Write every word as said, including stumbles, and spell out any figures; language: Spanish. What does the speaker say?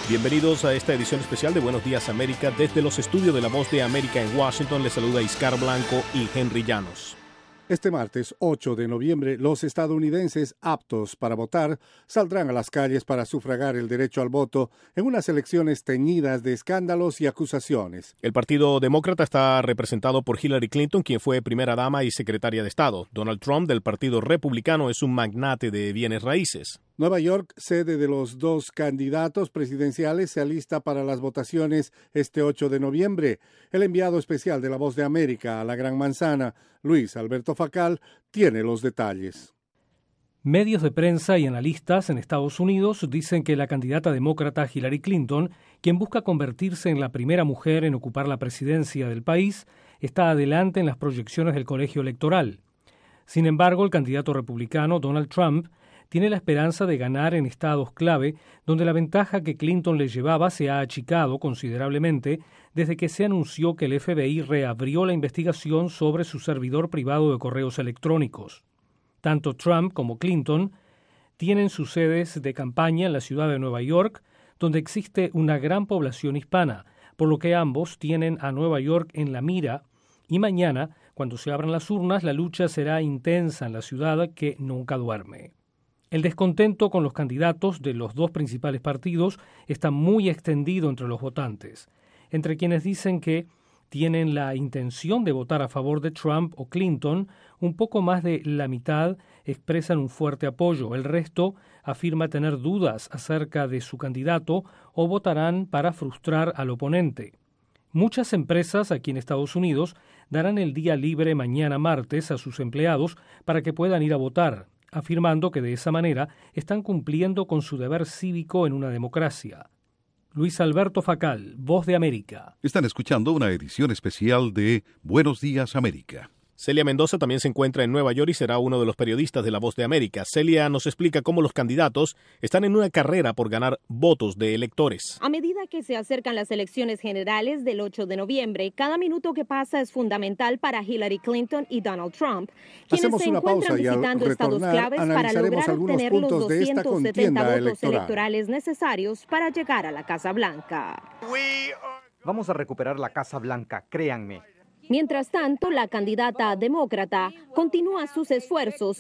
Bienvenidos a esta edición especial de Buenos Días América. Desde los estudios de La Voz de América en Washington les saluda Iscar Blanco y Henry Llanos. Este martes ocho de noviembre, los estadounidenses aptos para votar saldrán a las calles para sufragar el derecho al voto en unas elecciones teñidas de escándalos y acusaciones. El Partido Demócrata está representado por Hillary Clinton, quien fue primera dama y secretaria de Estado. Donald Trump, del Partido Republicano, es un magnate de bienes raíces. Nueva York, sede de los dos candidatos presidenciales, se alista para las votaciones este ocho de noviembre. El enviado especial de La Voz de América a la Gran Manzana, Luis Alberto Facal, tiene los detalles. Medios de prensa y analistas en Estados Unidos dicen que la candidata demócrata Hillary Clinton, quien busca convertirse en la primera mujer en ocupar la presidencia del país, está adelante en las proyecciones del colegio electoral. Sin embargo, el candidato republicano Donald Trump tiene la esperanza de ganar en estados clave donde la ventaja que Clinton le llevaba se ha achicado considerablemente desde que se anunció que el F B I reabrió la investigación sobre su servidor privado de correos electrónicos. Tanto Trump como Clinton tienen sus sedes de campaña en la ciudad de Nueva York, donde existe una gran población hispana, por lo que ambos tienen a Nueva York en la mira, y mañana, cuando se abran las urnas, la lucha será intensa en la ciudad que nunca duerme. El descontento con los candidatos de los dos principales partidos está muy extendido entre los votantes, entre quienes dicen que tienen la intención de votar a favor de Trump o Clinton. Un poco más de la mitad expresan un fuerte apoyo, el resto afirma tener dudas acerca de su candidato o votarán para frustrar al oponente. Muchas empresas aquí en Estados Unidos darán el día libre mañana martes a sus empleados para que puedan ir a votar, afirmando que de esa manera están cumpliendo con su deber cívico en una democracia. Luis Alberto Facal, Voz de América. Están escuchando una edición especial de Buenos Días América. Celia Mendoza también se encuentra en Nueva York y será uno de los periodistas de La Voz de América. Celia nos explica cómo los candidatos están en una carrera por ganar votos de electores. A medida que se acercan las elecciones generales del ocho de noviembre, cada minuto que pasa es fundamental para Hillary Clinton y Donald Trump, quienes Hacemos se una encuentran pausa y al visitando estados retornar, claves para analizaremos lograr algunos obtener los puntos de esta doscientos setenta contienda votos electoral. electorales necesarios para llegar a la Casa Blanca. Vamos a recuperar la Casa Blanca, créanme. Mientras tanto, la candidata demócrata continúa sus esfuerzos